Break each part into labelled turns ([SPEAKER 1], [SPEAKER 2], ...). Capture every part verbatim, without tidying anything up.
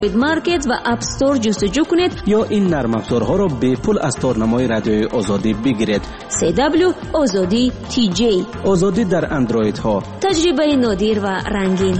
[SPEAKER 1] مارکت و اپ استور جستجو کنید
[SPEAKER 2] یا این نرم افزارها را به پول از تارنمای رادیوی آزادی بگیرید.
[SPEAKER 1] سی دبلیو آزادی تی جی،
[SPEAKER 2] آزادی در اندروید ها،
[SPEAKER 1] تجربه نادر و رنگین.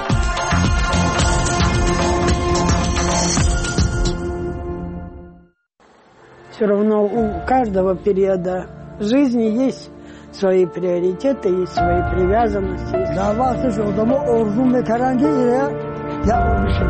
[SPEAKER 3] Все равно у каждого периода жизни есть свои приоритеты, есть свои привязанности.
[SPEAKER 4] Да, вас же дома орзу мекаранги или я орзу.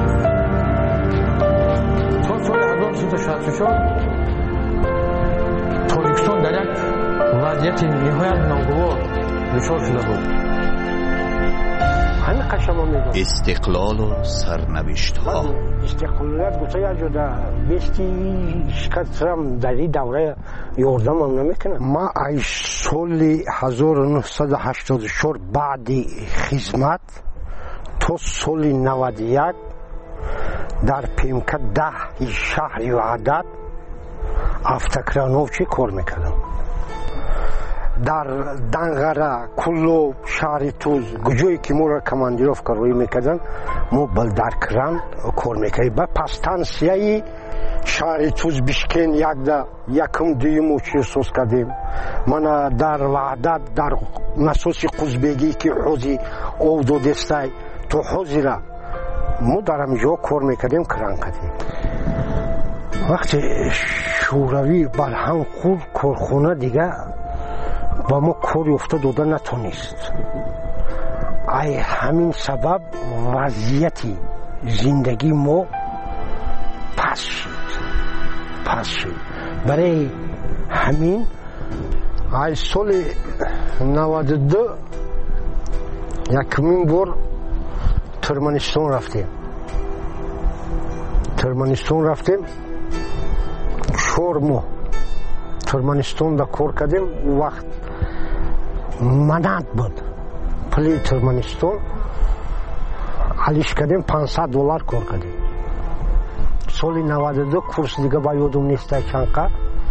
[SPEAKER 5] سال هزار و سیصد و شصت و چهار تاجیکستان در یک وضعیت نهایت ناگوار دچار شده بود. همین قشما میگم
[SPEAKER 6] استقلال و سرنوشت ها.
[SPEAKER 5] استقلالیت گوشه یا جدا بیستی شکستم در این دوره یاردم هم نمیکنم.
[SPEAKER 7] ما ای سال هزار و نهصد و هشتاد و چهار بعد خدمت تا سال نود و یک در پیمکت ده شهر و عدد افتکرانوچی کار میکردم. در دنگره کلو شهر توز گجوی که ما را کماندیروف کروی میکردن ما بل در کران کار میکردیم. با پستانسیای شهر توز بیشکن یک ده یکم دویم اوچی سوز کردیم. من در وعدت در نسوس قزبگی که حوزی او دو دستای تو حوزی را ما در همجا کار میکردیم کران کردیم. وقتی شوروی بر هم خود کارخونه دیگه با ما کاری افته داده نتونست. ای همین سبب وضعیتی زندگی ما پس شد پس شد برای همین ای سال نود و دو یکمین بار ترکمنستان رفتیم ترکمنستان رفتیم چهار ماه ترکمنستان دا کار کردیم. وقت منات بود پلی ترکمنستان حالیش کردیم پانصد دلار کار کردیم. سال نود و دو کورس دیگه با یادم نیسته چنقدر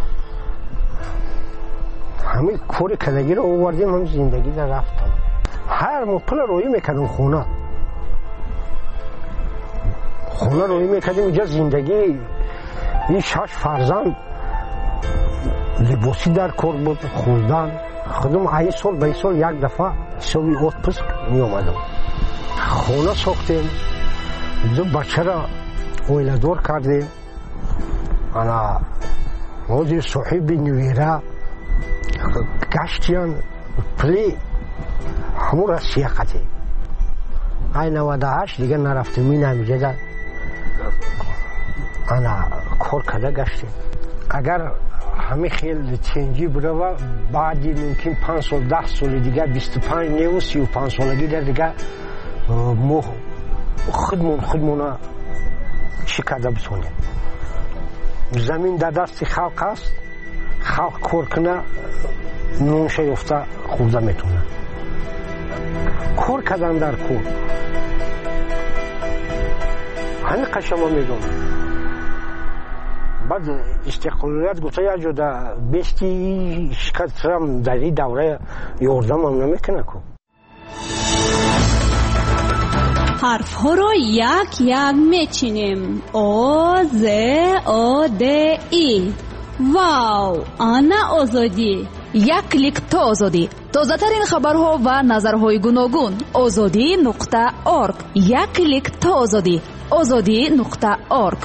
[SPEAKER 7] همین کاری کردگی رو آوردیم هم زندگی در رفتم. هر ما پل روی میکردیم خونه خونه روی میکردیم اینجا زندگی این شش فرزند لباسی در کار بود خوردن خودم ای سال به سال یک دفعه سوی اتپس می آمدم. خونه ساختیم دو بچه را اویلدار کردیم. انا موزی صحیب نویره گشتیان پلی همون را سیاقتی ای نود و هشت دیگه نرفتیم این همیجه در انا کار کرده گشتیم. اگر همه خیلی چنجی برای بعدی ممکن پنج سال ده سال دیگه بیست و پنج نیو سی و پنج سالگی در دیگه ما خودمون خودمون چی کرده بتونیم. زمین در دست خلق است، خلق کار کنه نونشه یفته خورده میتونه. کار کردن در کار همین قشما میگم. بعد استقلالیت گوشه یا جدا بیستی شکستم در این دوره یاردم هم نمیکنه کن.
[SPEAKER 8] حرف ها رو یک یک میچینیم. او ز او د ای. واو، آنا آزادی. یک کلیک تا آزادی. تازه ترین خبرها و نظرهای گوناگون. آزادی نقطه ارگ. یک کلیک تا آزادی. آزادی نقطه ارگ.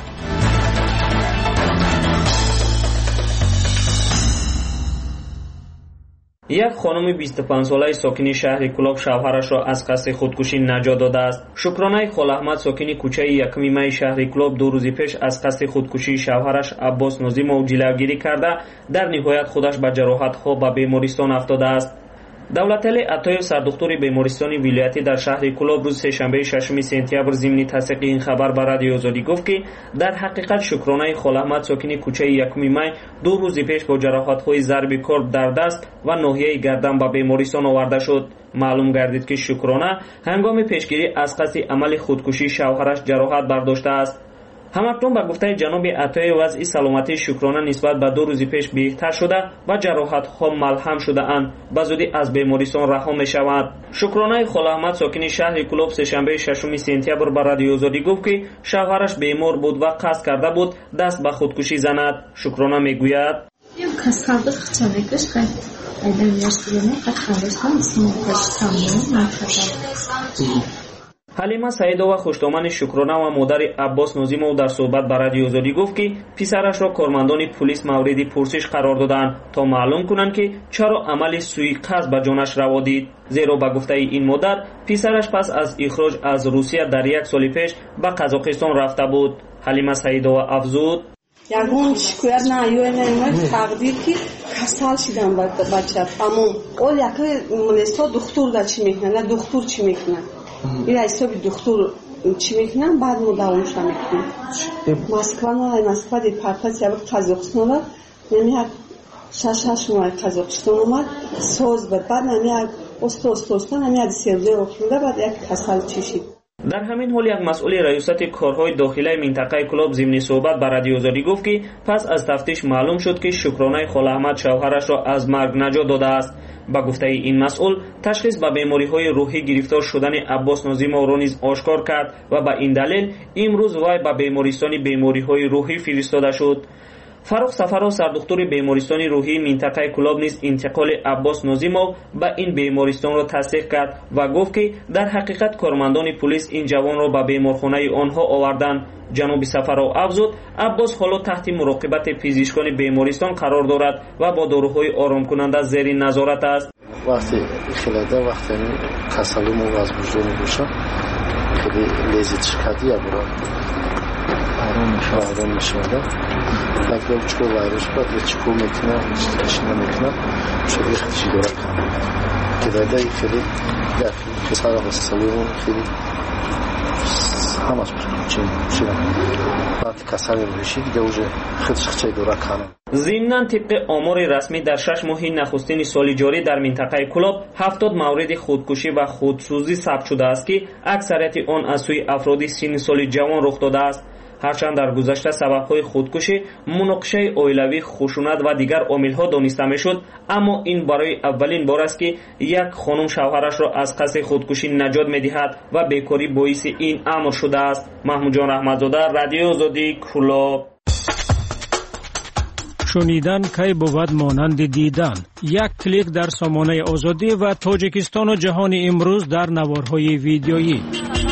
[SPEAKER 9] یک خانم بیست و پنج ساله ساکن شهر کلاب شوهرش را از قصد خودکشی نجات داده است. شکرانه خال احمد ساکن کوچه یکم می شهر کلاب دو روز پیش از قصد خودکشی شوهرش عباس ناظم او جلوگیری کرده در نهایت خودش به جراحت‌ها به بیمارستان افتاده است. دولتعلی عطای سردختور بیمارستان ولایتی در شهر کلاب روز سه‌شنبه ششم سپتامبر ضمن تصدیق این خبر به رادیو آزادی گفت که در حقیقت شکرانه خال احمد ساکن کوچه یکم می دو روز پیش با جراحت‌های ضرب کرد در دست و ناحیه گردن به بیمارستان آورده شد. معلوم گردید که شکرانه هنگام پیشگیری از قصد عمل خودکشی شوهرش جراحت برداشته است. همکنون به گفته جناب عطایی وضع سلامتی شکرانه نسبت به دو روز پیش بهتر شده و جراحت‌ها ملهم شده اند. به زودی از بیمارستان رها می شود. شکرانه خل احمد ساکن شهر کلوب سه‌شنبه ششم سپتامبر به رادیو آزادی گفت که شوهرش بیمار بود و قصد کرده بود دست به خودکشی زند. شکرانه میگوید حلیمه سعیدова خوشدامن شکرانه و مادر عباس نازیمov در صحبت با رادیو آزادی گفت که پسرش را کارمندان پلیس مورد پرسش قرار دادند تا معلوم کنند که چرا عمل سوءقصد به جانش روا دید. زیرا به گفته این مادر پسرش پس از اخراج از روسیه در یک سال پیش به قزاقستان رفته بود. حلیمه سعیدова افزود:
[SPEAKER 10] ягон шикоят на аёнамай тақдир ки касал шидам ба бача тамом ол яка мулесто духтур да чӣ мекунад на духтур чӣ мекунад ира ҳисоби духтур чӣ мекунад баъд мо давомша мекунем москва нала москва депортация ба қазоқистон ва нами як шашаш мои қазоқистон омад соз ба баъд нами як осто осто осто нами як серзой охирда баъд як касал чӣ шид.
[SPEAKER 9] در همین حال یک مسئول ریاست کارهای داخلی منطقه کلوب ضمن صحبت با رادیو آزادی گفت که پس از تفتیش معلوم شد که شکرانه خل احمد شوهرش را از مرگ نجات داده است. با گفته این مسئول تشخیص به بیماری‌های روحی گرفتار شدن عباس نازیمov را نیز آشکار کرد و به این دلیل امروز وی به بیمارستان بیماری‌های روحی فرستاده شد. فاروق سفرو سردختور بیمارستان روحی منطقه کلوب نیز انتقال عباس نازیمov به این بیمارستان را تصدیق کرد و گفت که در حقیقت کارمندان پلیس این جوان را به بیمارخانه آنها آوردند. جناب سفرو افزود عباس حالا تحت مراقبت پزشکان بیمارستان قرار دارد و با داروهای آرام کننده زیر نظارت است.
[SPEAKER 11] وقتی خلاده وقتی کسلی مو از وجود میشه خیلی لذت شکدی ابرا آرام میشه آرام میشه اگر چکو ویروس بود چکو میکنه چشم میکنه شدی خیلی داره کنه که داده خیلی در کسر حسالی مو خیلی همش چی چی وقتی کسری میشه دیگه اوج خیلی خیلی داره کنه.
[SPEAKER 9] ضمناً طبق آمار رسمی در شش ماه نخستین سال جاری در منطقه کلوب هفتاد مورد خودکشی و خودسوزی ثبت شده است که اکثریت آن از سوی افراد سن سال جوان رخ داده است. هرچند در گذشته سبب‌های خودکشی مناقشه عائلوی، خشونت و دیگر عامل‌ها دانسته می‌شد، اما این برای اولین بار است که یک خانم شوهرش را از قصد خودکشی نجات می‌دهد و بیکاری باعث این امر شده است. محمود جان رحمت‌زاده، رادیو آزادی، کلوب.
[SPEAKER 12] شنیدن کی بود مانند دیدن. یک کلیک در سامانه آزادی و تاجیکستان و جهان امروز در نوارهای ویدیویی.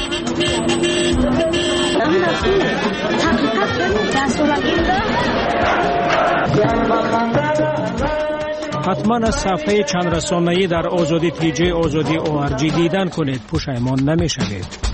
[SPEAKER 12] حتما از صفحه چند رسانه‌ای در آزادی تی جی آزادی او آر جی دیدن کنید، پشیمان نمی‌شوید.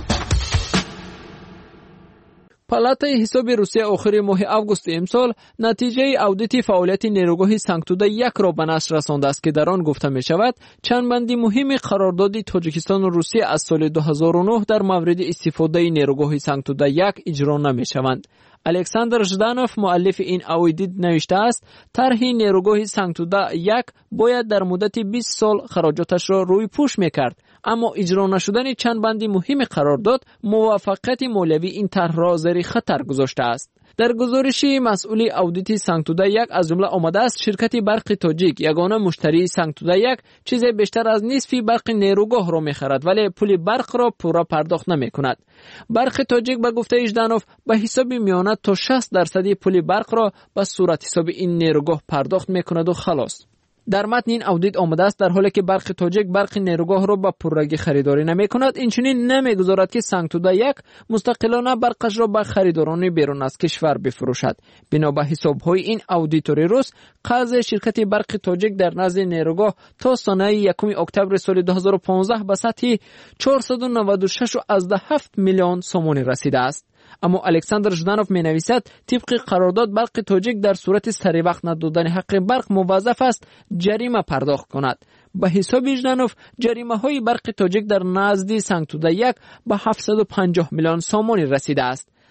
[SPEAKER 13] پالاتای حساب روسیه آخر ماه اوگوست امسال نتیجه اودیت فعالیت نیروگاه سنگتوده یک را به نشر رسانده است که در آن گفته می شود چند بندی مهم قرارداد تاجیکستان و روسیه از سال دو هزار و نه در مورد استفاده نیروگاه سنگتوده یک اجرا نمی شوند. الکساندر ژدانوف مؤلف این اودیت نوشته است طرح نیروگاه سنگتوده یک باید در مدت بیست سال خراجاتش را روی پوش میکرد، اما اجرا نشدن چند بندی مهم قرارداد موافقت مولوی این طرح را زیر خطر گذاشته است. در گزارشی مسئول اودیت سنگتوده یک از جمله آمده است شرکت برق تاجیک یگانه مشتری سنگتوده یک چیز بیشتر از نصف برق نیروگاه را میخرد ولی پول برق را پورا پرداخت نمی کند. برق تاجیک به گفته ژدانوف به حساب میانه تا شصت درصد پول برق را به صورت حساب این نیروگاه پرداخت میکند و خلاص. در متن این اودیت آمده است در حالی که برق تاجیک برق نیروگاه را به پررگی خریداری نمی کند، اینچنین نمیگذارد که سنگتوده یک مستقلانه برقش را به خریداران بیرون از کشور بفروشد. بنا به حساب‌های این اودیتور روس، قرض شرکت برق تاجیک در نزد نیروگاه تا سانحه یکم اکتبر سال دو هزار و پانزده به سطح چهارصد و نود و شش و هفت میلیون سوم رسیده است. اما الکساندر ژدانوف می نویسد طبق قرارداد برق تاجیک در صورت سری وقت ندادن حق برق موظف است جریمه پرداخت کند. به حساب ژدانوف جریمه های برق تاجیک در نزد سنگتوده یک به هفتصد و پنجاه میلیون سوم رسیده است.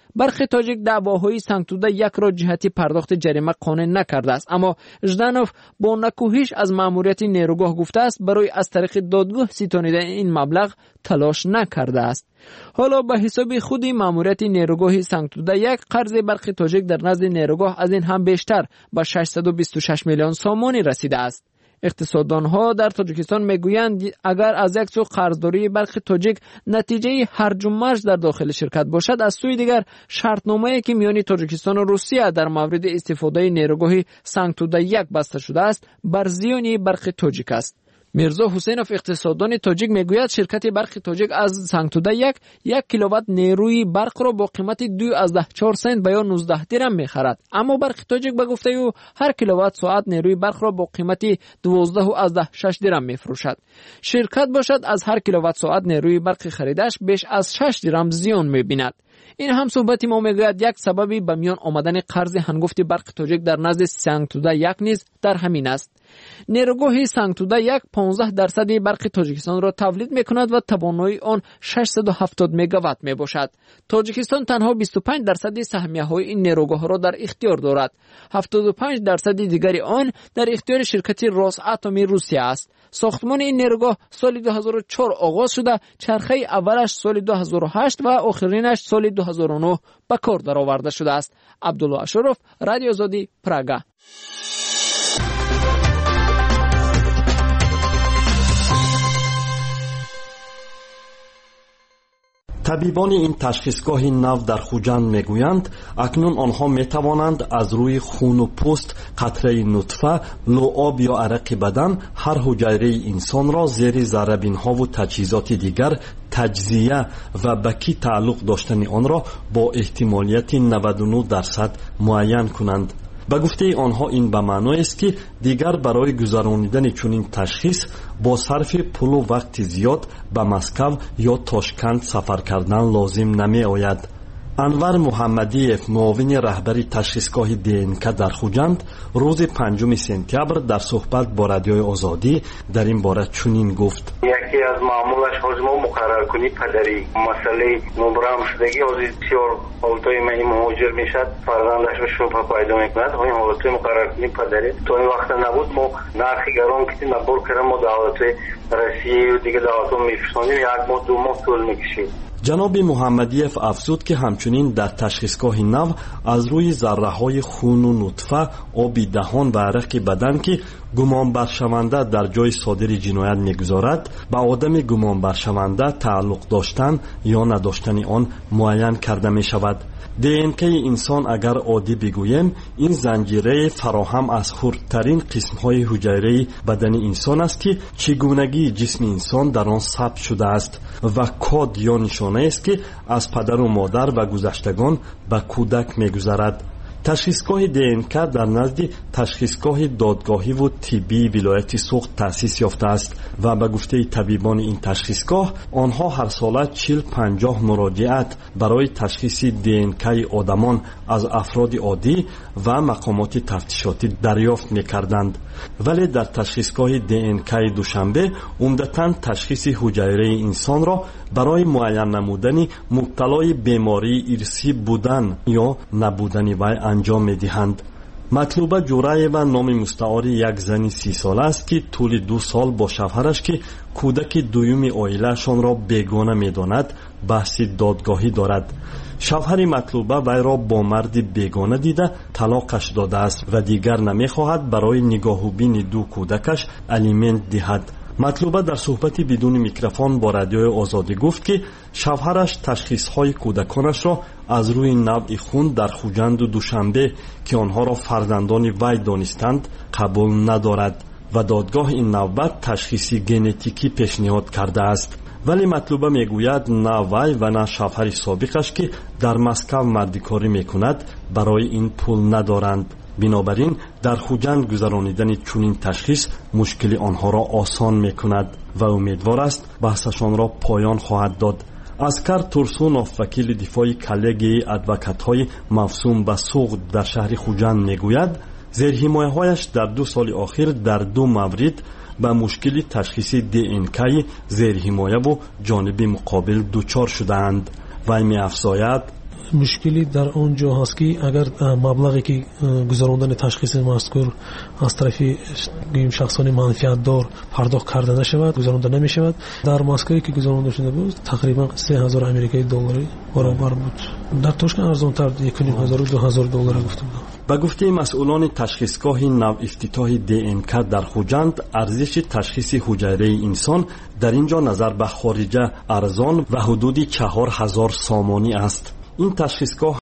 [SPEAKER 13] برخی تاجیک دعواهای سنگتوده یک را جهتی پرداخت جریمه قانع نکرده است، اما ژدانوف با نکوهش از ماموریت نیروگاه گفته است برای از طریق دادگاه ستانیدن این مبلغ تلاش نکرده است. حالا به حساب خود ماموریت نیروگاه سنگتوده یک قرض برخی تاجیک در نزد نیروگاه از این هم بیشتر به ششصد و بیست و شش میلیون سامانی رسیده است. اقتصاددانها در تاجیکستان میگویند اگر از یک سو قرضداری برخی تاجیک نتیجه هرج و مرج در داخل شرکت باشد، از سوی دیگر شرطنامه‌ای که میان تاجیکستان و روسیه در مورد استفاده نیروگاه سنگتوده یک بسته شده است بر زیان برخی تاجیک است. میرزا حسینوف اقتصاددان تاجیک میگوید شرکت برق تاجیک از سنگتوده یک یک کیلووات نیروی برق را با قیمت دو از ده چهار سنت به یا نوزده درم میخرد، اما برق تاجیک به گفته او هر کیلووات ساعت نیروی برق را با قیمت دوازده از ده شش درم میفروشد. شرکت باشد از هر کیلووات ساعت نیروی برق خریدش بیش از شش درم زیان میبیند. این هم صحبت ما میگوید یک سببی به میان آمدن قرض هنگفت برق تاجیک در نزد سنگتوده یک نیز در همین است. نیروگاه سنگتوده یک پانزده درصد برق تاجیکستان را تولید میکند و توانایی آن ششصد و هفتاد مگاوات می باشد. تاجیکستان تنها بیست و پنج درصد سهمیه های این نیروگاه را در اختیار دارد. هفتاد و پنج درصد دیگری آن در اختیار شرکت روساتوم روسیه است. ساختمان این نیروگاه سال دو هزار و چهار آغاز شده، چرخه اولش سال دو هزار و هشت و آخرینش سال دو هزار و نه به کار درآورده شده است. عبدالله اشرف، رادیو آزادی، پراگا.
[SPEAKER 14] طبیبان این تشخیصگاه نو در خوجند میگویند اکنون آنها میتوانند از روی خون و پوست، قطره نطفه، لعاب یا عرق بدن هر حجره انسان را زیر ذره‌بین ها و تجهیزات دیگر تجزیه و به کی تعلق داشتن آن را با احتمالیت نود و نه درصد معین کنند. به گفته آنها این به معنی است که دیگر برای گذرانیدن چنین تشخیص با صرف پول و وقت زیاد به مسکو یا تاشکند سفر کردن لازم نمی آید. انور محمدیف، معاون رهبری تشخیصگاه دی ان کی در خوجند، روز پنجم سپتامبر در صحبت با رادیوی آزادی در این باره چنین گفت:
[SPEAKER 15] یکی از معمولش حجم و مقرر کنی پدری مسئله مبرم شدگی از بسیار حالتهای من مهاجر میشد، فرزندش به شبه پیدا میکند. این حالتهای مقرر کنی پدری تو این وقت نبود، ما نرخی گران کتیم نبور کردن، ما دعوت رسیه و دیگه دعوت هم میفرستانیم، یک ماه دو ماه طول میکشیم.
[SPEAKER 14] جناب محمدیف افزود که همچنین در تشخیصگاه نو از روی ذره‌های خون و نطفه، آب دهان و عرق بدن که گمان برشونده در جای صادر جنایت میگذارد به آدم گمان برشونده تعلق داشتن یا نداشتن آن معین کرده می شود. دی ان کی انسان اگر عادی بگوییم این زنجیره فراهم از خردترین قسم‌های حجره بدن انسان است که چگونگی جسم انسان در آن ثبت شده است و کد یا نشانه است که از پدر و مادر و گذشتگان به کودک می‌گذرد. تشخیصگاه دی ان کی در نزد تشخیصگاه دادگاهی و طبی ولایت سوخت تأسیس یافته است و به گفته طبیبان این تشخیصگاه آنها هر ساله چهل پنجاه مراجعت برای تشخیص دی ان کی آدمان از افراد عادی و مقامات تفتیشاتی دریافت می‌کردند. ولی در تشخیصگاه دی ان کی دوشنبه عمدتاً تشخیص حجره انسان را برای معین نمودن مبتلای بیماری ارثی بودن یا نبودن وی انجام می‌دهند. مطلوبه جورای و نام مستعار یک زن سی ساله است که طول دو سال با شوهرش که کودک دویم عائله‌شان را بیگانه می‌داند بحث دادگاهی دارد. شوهر مطلوبه وی را با مرد بیگانه دیده طلاقش داده است و دیگر نمی‌خواهد برای نگاه و بین دو کودکش الیمنت دهد. مطلوبه در صحبتی بدون میکروفون با رادیوی آزادی گفت که شوهرش تشخیص‌های کودکانش را از روی نوع خون در خوجند و دوشنبه که آنها را فرزندان وی دانستند قبول ندارد و دادگاه این نوبت تشخیص ژنتیکی پیشنهاد کرده است. ولی مطلوبه میگوید نه وی و نه شوهر سابقش که در مسکو مردکاری میکند برای این پول ندارند. بنابراین در خوجند گذرانیدن چنین تشخیص مشکل آنها را آسان میکند و امیدوار است بحثشان را پایان خواهد داد. اسکر ترسونوف، وکیل دفاع کلگی ادوکات‌های مفسوم به سوق در شهر خوجند میگوید زیرحمایه‌هایش در دو سال اخیر در دو مورد به مشکل تشخیص دی ان کی زیرحمایه و جانب مقابل دچار شدند. وی می‌افزاید
[SPEAKER 16] مشکلی در اون جا هست که اگر مبلغی که گذراندن تشخیص مذکور از طرف شخصان منفعت دار پرداخت کرده نشود، گذرانده نمی شود، در مسکوی که گذرانده شده بود تقریبا سه هزار امریکایی دلاری برابر بود. در تاشکند ارزان تر یک و نیم هزار و دو هزار دلار گفته بود.
[SPEAKER 14] به گفته مسئولان تشخیصگاه نو افتتاح دی ان کی در خوجند، ارزش تشخیص حجره انسان در اینجا نظر به خارجه ارزان و حدود چهار هزار سامانی است. این تشخیصگاه